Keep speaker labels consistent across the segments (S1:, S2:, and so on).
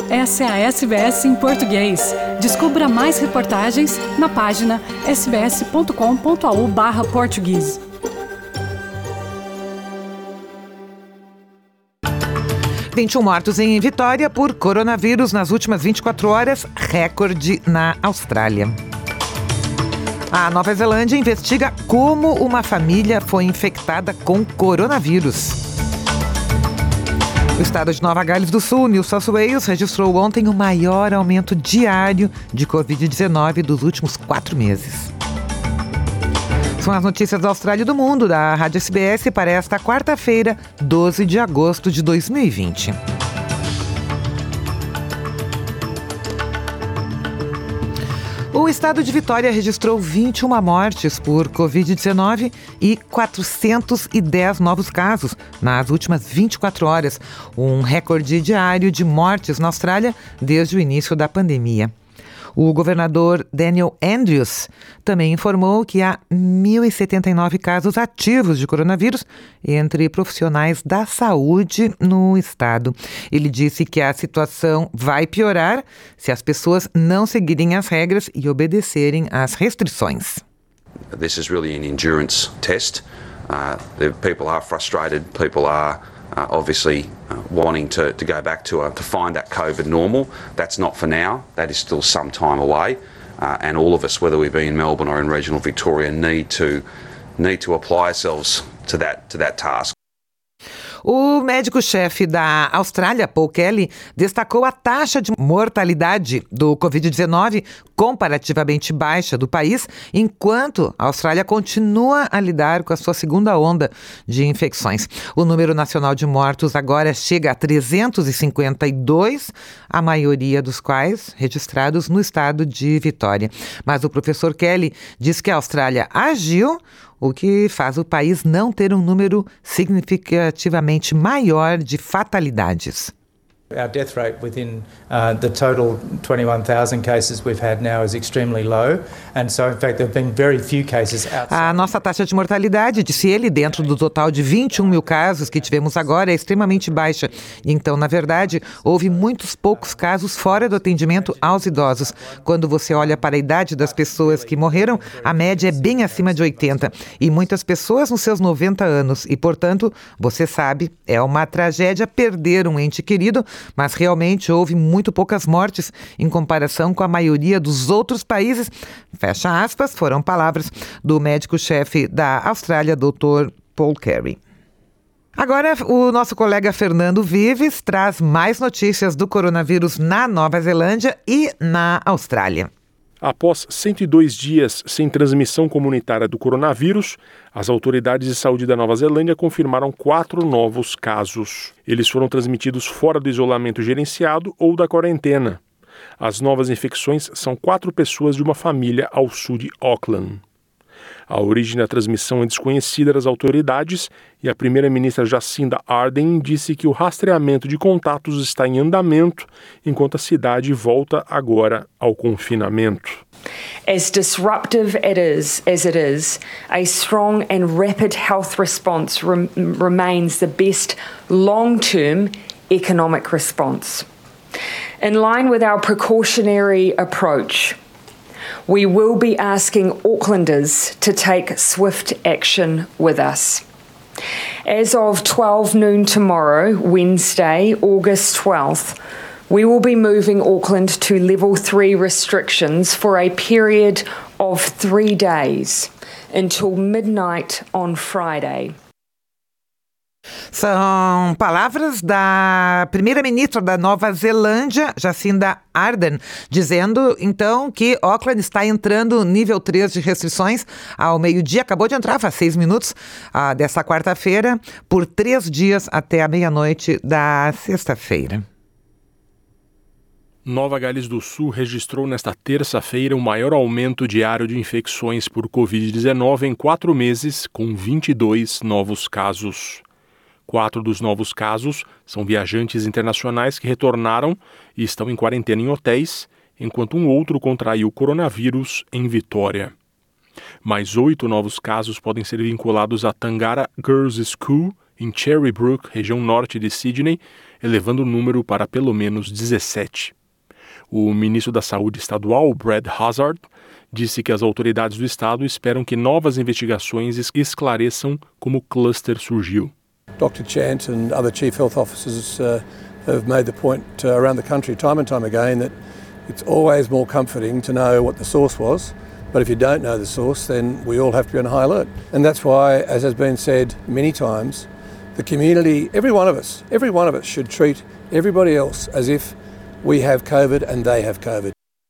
S1: Essa é a SBS em português. Descubra mais reportagens na página sbs.com.au/português.
S2: – 21 mortos em Vitória por coronavírus nas últimas 24 horas, recorde na Austrália. A Nova Zelândia investiga como uma família foi infectada com coronavírus. O estado de Nova Gales do Sul, New South Wales, registrou ontem o maior aumento diário de Covid-19 dos últimos 4 meses. São as notícias da Austrália e do mundo, da Rádio SBS, para esta quarta-feira, 12 de agosto de 2020. O estado de Vitória registrou 21 mortes por Covid-19 e 410 novos casos nas últimas 24 horas, um recorde diário de mortes na Austrália desde o início da pandemia. O governador Daniel Andrews também informou que há 1.079 casos ativos de coronavírus entre profissionais da saúde no estado. Ele disse que a situação vai piorar se as pessoas não seguirem as regras e obedecerem às restrições.
S3: This is really an endurance test. The people are frustrated. People are obviously wanting to go back to find that COVID normal. That's not for now. That is still some time away. And all of us, whether we be in Melbourne or in regional Victoria, need to apply ourselves to that task.
S2: O médico-chefe da Austrália, Paul Kelly, destacou a taxa de mortalidade do Covid-19 comparativamente baixa do país, enquanto a Austrália continua a lidar com a sua segunda onda de infecções. O número nacional de mortos agora chega a 352, a maioria dos quais registrados no estado de Vitória. Mas o professor Kelly diz que a Austrália agiu, o que faz o país não ter um número significativamente maior de fatalidades.
S4: Our death rate within the total 21,000 cases we've had now is extremely low, and so in fact there have been very few cases outside.
S2: A nossa taxa de mortalidade, disse ele, dentro do total de 21 mil casos que tivemos agora, é extremamente baixa. Então, na verdade, houve muitos poucos casos fora do atendimento aos idosos. Quando você olha para a idade das pessoas que morreram, a média é bem acima de 80, e muitas pessoas nos seus 90 anos. E, portanto, você sabe, é uma tragédia perder um ente querido, mas realmente houve muito poucas mortes em comparação com a maioria dos outros países. Fecha aspas, foram palavras do médico-chefe da Austrália, Dr. Paul Kelly. Agora, o nosso colega Fernando Vives traz mais notícias do coronavírus na Nova Zelândia e na Austrália.
S5: Após 102 dias sem transmissão comunitária do coronavírus, as autoridades de saúde da Nova Zelândia confirmaram 4 novos casos. Eles foram transmitidos fora do isolamento gerenciado ou da quarentena. As novas infecções são 4 pessoas de uma família ao sul de Auckland. A origem da transmissão é desconhecida das autoridades e a primeira-ministra Jacinda Ardern disse que o rastreamento de contatos está em andamento enquanto a cidade volta agora ao confinamento.
S6: As disruptive as it is, a strong and rapid health response remains the best long-term economic response. In line with our precautionary approach, we will be asking Aucklanders to take swift action with us. As of 12 noon tomorrow, Wednesday, August 12th, we will be moving Auckland to level 3 restrictions for a period of 3 days until midnight on Friday.
S2: São palavras da primeira-ministra da Nova Zelândia, Jacinda Ardern, dizendo, então, que Auckland está entrando no nível 3 de restrições ao meio-dia. Acabou de entrar, faz 6 minutos, dessa quarta-feira, por 3 dias até a meia-noite da sexta-feira.
S5: Nova Gales do Sul registrou nesta terça-feira o maior aumento diário de infecções por Covid-19 em 4 meses, com 22 novos casos. 4 dos novos casos são viajantes internacionais que retornaram e estão em quarentena em hotéis, enquanto um outro contraiu o coronavírus em Mais 8 novos casos podem ser vinculados à Tangara Girls' School em Cherrybrook, região norte de Sydney, elevando o número para pelo menos 17. O ministro da Saúde estadual, Brad Hazzard, disse que as autoridades do estado esperam que novas investigações esclareçam como o cluster surgiu.
S7: Dr. Chant and other chief health officers have made the point around the country time and time again that it's always more comforting to know what the source was, but if you don't know the source, then we all have to be on high alert. And that's why, as has been said many times, the community, every one of us should treat everybody else as if we have COVID and they have COVID.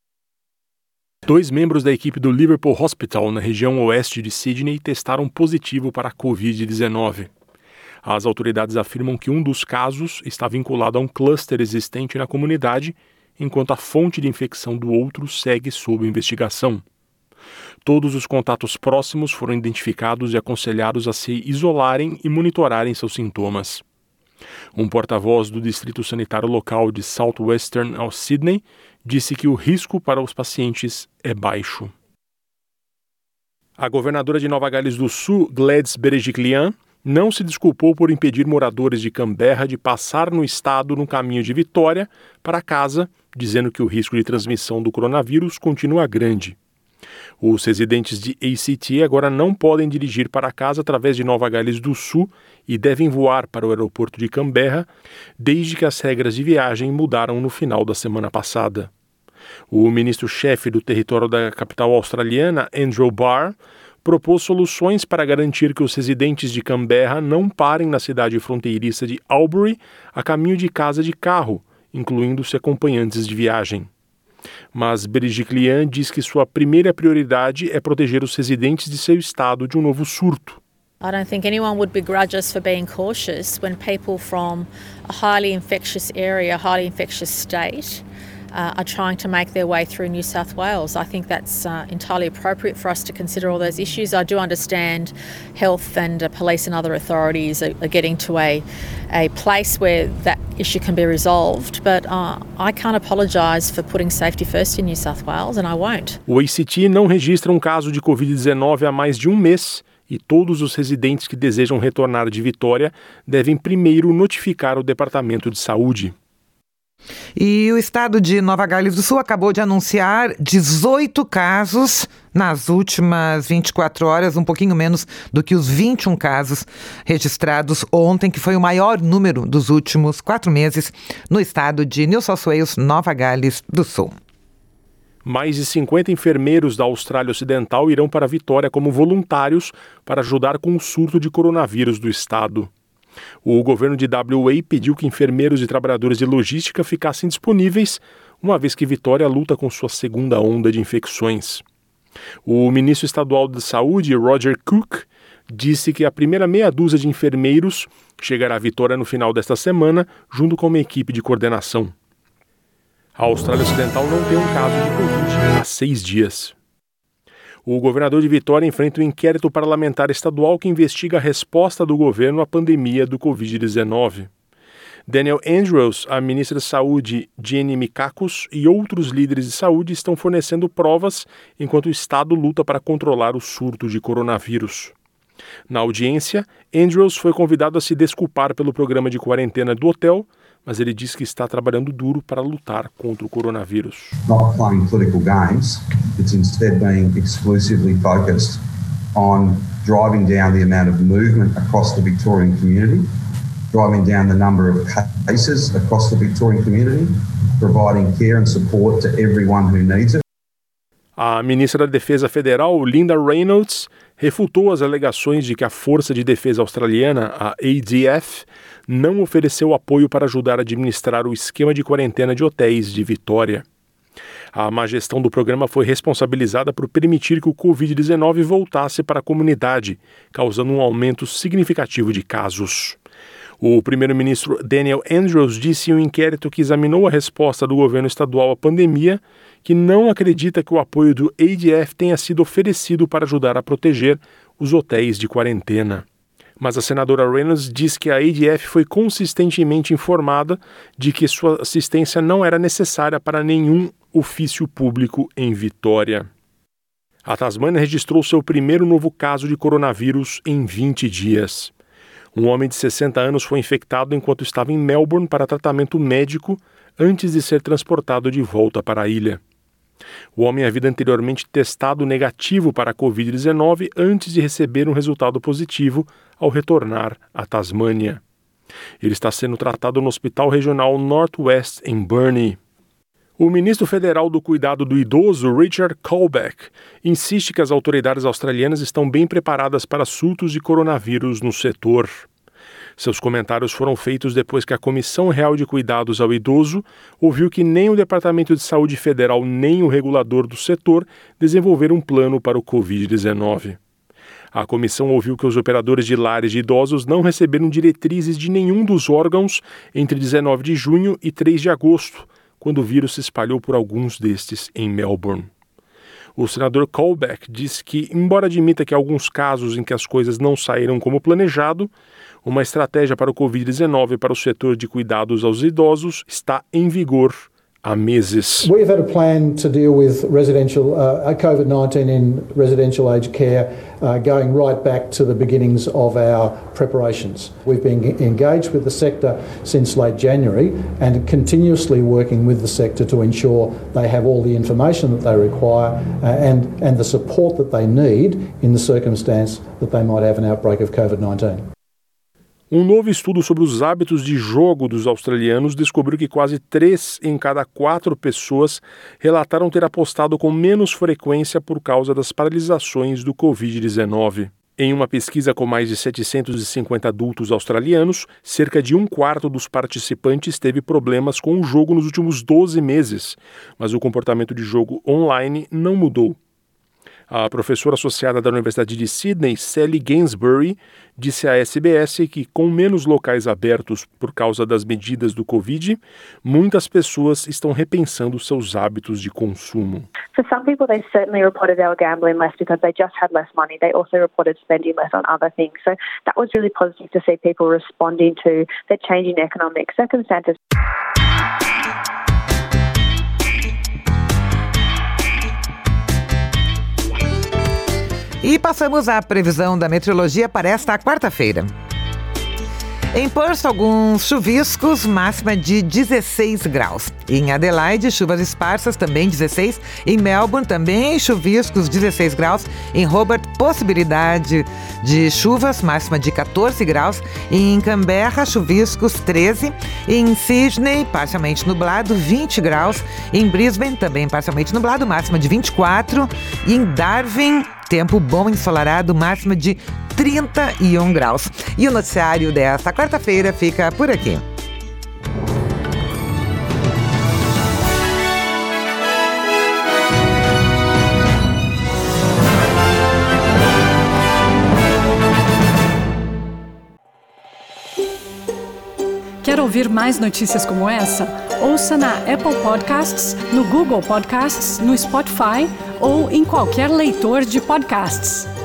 S5: 2 membros da equipe do Liverpool Hospital, na região oeste de Sydney, testaram positivo para a Covid-19. As autoridades afirmam que um dos casos está vinculado a um cluster existente na comunidade, enquanto a fonte de infecção do outro segue sob investigação. Todos os contatos próximos foram identificados e aconselhados a se isolarem e monitorarem seus sintomas. Um porta-voz do Distrito Sanitário Local de Southwestern Sydney disse que o risco para os pacientes é baixo. A governadora de Nova Gales do Sul, Gladys Berejiklian, não se desculpou por impedir moradores de Canberra de passar no estado no caminho de Vitória para casa, dizendo que o risco de transmissão do coronavírus continua grande. Os residentes de ACT agora não podem dirigir para casa através de Nova Gales do Sul e devem voar para o aeroporto de Canberra, desde que as regras de viagem mudaram no final da semana passada. O ministro-chefe do território da capital australiana, Andrew Barr, propôs soluções para garantir que os residentes de Canberra não parem na cidade fronteiriça de Albury a caminho de casa de carro, incluindo-se acompanhantes de viagem. Mas Berejiklian diz que sua primeira prioridade é proteger os residentes de seu estado de um novo surto.
S8: I don't think anyone would begrudge us for being cautious when people from a highly infectious area, a highly infectious state, are trying to make their way through New South Wales. I think that's entirely appropriate for us to consider all those issues. I do understand health and police and other authorities are getting to a place where that issue can be resolved, but I can't apologise for putting safety first in New South Wales, and I won't.
S5: O ACT não registra um caso de Covid-19 há mais de um mês e todos os residentes que desejam retornar de Vitória devem primeiro notificar o Departamento de Saúde.
S2: E o estado de Nova Gales do Sul acabou de anunciar 18 casos nas últimas 24 horas, um pouquinho menos do que os 21 casos registrados ontem, que foi o maior número dos últimos 4 meses no estado de New South Wales, Nova Gales do Sul.
S5: Mais de 50 enfermeiros da Austrália Ocidental irão para Vitória como voluntários para ajudar com o surto de coronavírus do estado. O governo de WA pediu que enfermeiros e trabalhadores de logística ficassem disponíveis, uma vez que Vitória luta com sua segunda onda de infecções. O ministro estadual de saúde, Roger Cook, disse que a primeira meia dúzia de enfermeiros chegará a Vitória no final desta semana, junto com uma equipe de coordenação. A Austrália Ocidental não tem um caso de Covid há 6 dias. O governador de Vitória enfrenta um inquérito parlamentar estadual que investiga a resposta do governo à pandemia do Covid-19. Daniel Andrews, a ministra de Saúde, Jenny Mikakos, e outros líderes de saúde estão fornecendo provas enquanto o Estado luta para controlar o surto de coronavírus. Na audiência, Andrews foi convidado a se desculpar pelo programa de quarentena do hotel, mas ele disse que está trabalhando duro para lutar contra o coronavírus.
S9: Not playing political games, it's instead being exclusively focused on driving down the amount of movement across the Victorian community, driving down the number of cases across the Victorian community, providing care and support to everyone who needs it.
S5: A ministra da Defesa Federal, Linda Reynolds, refutou as alegações de que a Força de Defesa Australiana, a ADF, não ofereceu apoio para ajudar a administrar o esquema de quarentena de hotéis de Vitória. A má gestão do programa foi responsabilizada por permitir que o Covid-19 voltasse para a comunidade, causando um aumento significativo de casos. O primeiro-ministro Daniel Andrews disse em um inquérito que examinou a resposta do governo estadual à pandemia que não acredita que o apoio do ADF tenha sido oferecido para ajudar a proteger os hotéis de quarentena. Mas a senadora Reynolds diz que a ADF foi consistentemente informada de que sua assistência não era necessária para nenhum ofício público em Vitória. A Tasmânia registrou seu primeiro novo caso de coronavírus em 20 dias. Um homem de 60 anos foi infectado enquanto estava em Melbourne para tratamento médico antes de ser transportado de volta para a ilha. O homem havia anteriormente testado negativo para a Covid-19 antes de receber um resultado positivo ao retornar à Tasmânia. Ele está sendo tratado no Hospital Regional Northwest em Burnie. O ministro federal do Cuidado do Idoso, Richard Colbeck, insiste que as autoridades australianas estão bem preparadas para surtos de coronavírus no setor. Seus comentários foram feitos depois que a Comissão Real de Cuidados ao Idoso ouviu que nem o Departamento de Saúde Federal nem o regulador do setor desenvolveram um plano para o Covid-19. A comissão ouviu que os operadores de lares de idosos não receberam diretrizes de nenhum dos órgãos entre 19 de junho e 3 de agosto, quando o vírus se espalhou por alguns destes em Melbourne. O senador Colbeck disse que, embora admita que há alguns casos em que as coisas não saíram como planejado, uma estratégia para o Covid-19 para o setor de cuidados aos idosos está em vigor há meses.
S10: We've had a plan to deal with residential COVID-19 in residential aged care going right back to the beginnings of our preparations. We've been engaged with the sector since late January and continuously working with the sector to ensure they have all the information that they require and the support that they need in the circumstance that they might have an outbreak of COVID-19.
S5: Um novo estudo sobre os hábitos de jogo dos australianos descobriu que quase 3 em cada 4 pessoas relataram ter apostado com menos frequência por causa das paralisações do Covid-19. Em uma pesquisa com mais de 750 adultos australianos, cerca de 1/4 dos participantes teve problemas com o jogo nos últimos 12 meses, mas o comportamento de jogo online não mudou. A professora associada da Universidade de Sydney, Sally Gainsbury, disse à SBS que, com menos locais abertos por causa das medidas do Covid, muitas pessoas estão repensando seus hábitos de consumo.
S11: For some people, they certainly reported they were gambling less because they just had less money. They also reported spending less on other things. So that was really positive to see people responding to the changing economic circumstances.
S2: E passamos à previsão da meteorologia para esta quarta-feira. Em Perth, alguns chuviscos, máxima de 16 graus. Em Adelaide, chuvas esparsas, também 16. Em Melbourne, também chuviscos, 16 graus. Em Hobart, possibilidade de chuvas, máxima de 14 graus. Em Canberra, chuviscos, 13. Em Sydney, parcialmente nublado, 20 graus. Em Brisbane, também parcialmente nublado, máxima de 24. E em Darwin, tempo bom ensolarado, máxima de 31 graus. E o noticiário desta quarta-feira fica por aqui.
S1: Quer ouvir mais notícias como essa? Ouça na Apple Podcasts, no Google Podcasts, no Spotify ou em qualquer leitor de podcasts.